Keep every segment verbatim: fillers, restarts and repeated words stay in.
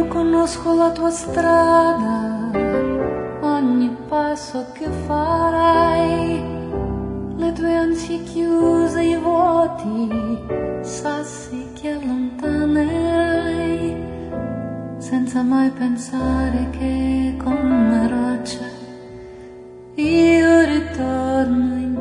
conosco la tua strada, ogni passo che farai, le tue ansie chiuse, i vuoti, sassi che allontanerai, senza mai pensare che come roccia io ritorno in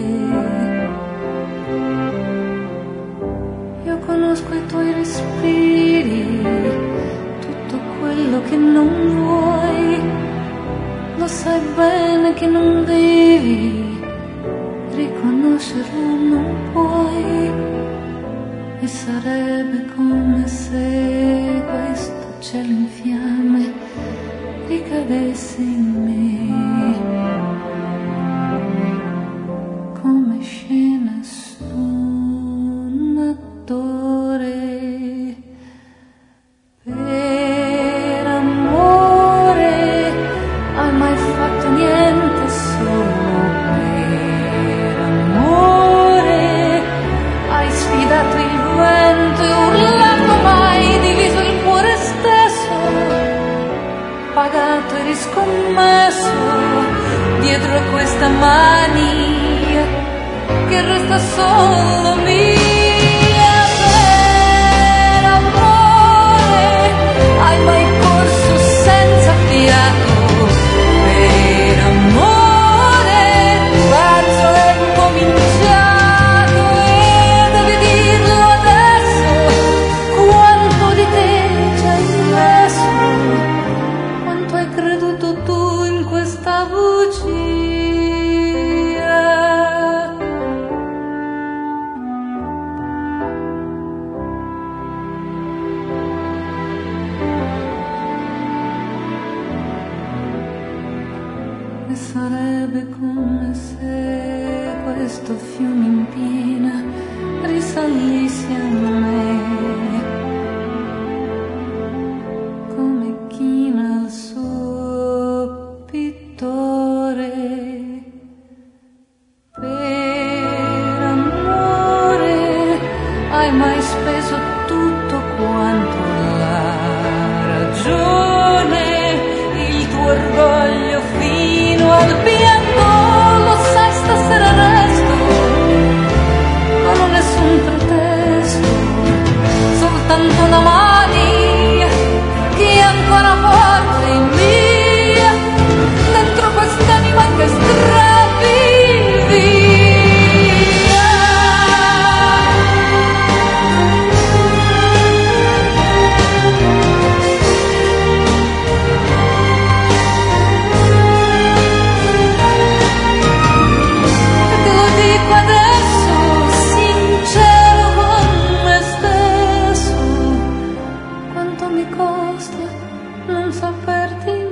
te. Io conosco i tuoi respiri, tutto quello che non vuoi, lo sai bene che non devi, riconoscerlo non puoi, e sarebbe come se questo cielo in fiamme ricadesse in me, come scena su un attore. Per amore hai mai fatto niente solo per amore, hai sfidato il vento e urlato, mai diviso il cuore stesso, pagato e riscommesso dietro a questa mania che resta solo mia. Per amore hai mai corso senza fiato, per amore pazzo è cominciato, e devi dirlo adesso quanto di te ci hai messo, quanto hai creduto tu in questa bugia. E sarebbe come se questo fiume in piena risalisse a me, come china il suo pittore. Per amore hai mai speso tutto quanto la ragione, il tuo orgoglio fino al pianto, lo sai stasera resto con nessun pretesto, soltanto una mania che ancora forte in mia, dentro quest'anima che stravivi. Mi costa non saperti